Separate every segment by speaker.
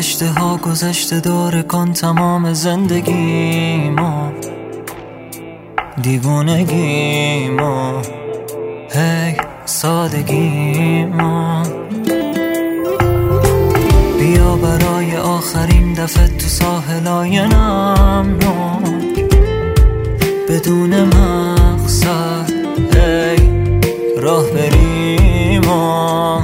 Speaker 1: گذشته ها گذشته داره کن تمام زندگیمو، دیوونگیمو، هی سادگیمو. بیا برای آخرین دفعه تو ساحلای نمناک، بدون مقصد هی راه بریمو.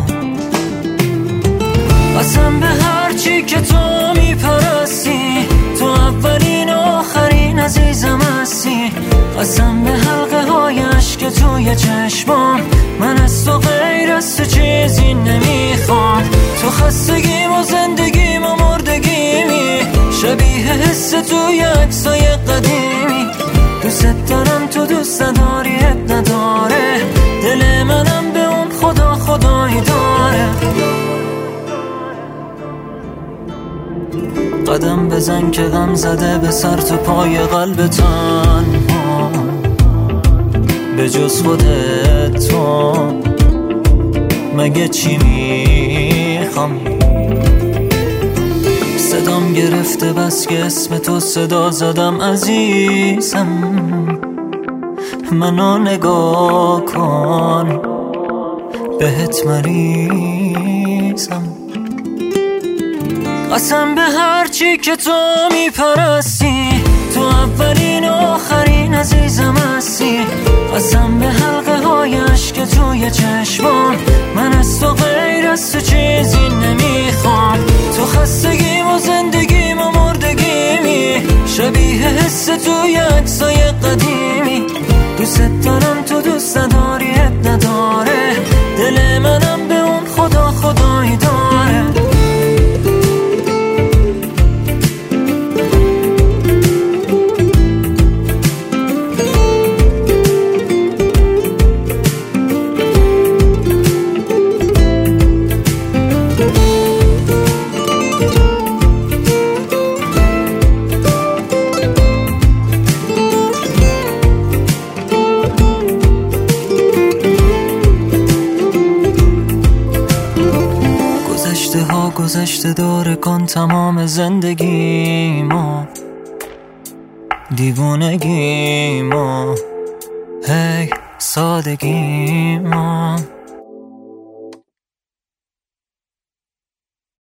Speaker 1: قسم به هرچی که تو میپرستی، تو اولین و آخرین عزیزم هستی. قسم به حلقه های عشق توی چشمام، من از تو غیر از تو چیزی نمیخوام. تو خستگیم و زندگیم و مردگیمی، شبیه حس توی عکسای قدیمی. دوست دارم تو دوست نداریت نداره، دل منم به اون خدا خدایی داره. قدم بزن که غم زده به سر تو پای قلب تنها، به جز خودت تو مگه چی میخوام؟ صدام گرفته بس که اسم تو صدا زدم عزیزم، منو نگاه کن بهت مریضم. قسم به هرچی که تو میپرستی، تو اولین و آخرین عزیزم هستی. قسم به حلقه های عشق توی چشمام، من از تو غیر از تو چیزی نمیخوام. تو خستگیم و زندگیم و مردگیمی، شبیه حس توی عکسای قدیمی. دوست دارم تو دوست نداریت نداره، دل منم به اون خدا خدایی داره. گذشته داره کن تمام زندگیمو، دیوونگیمو، هی سادگیمو.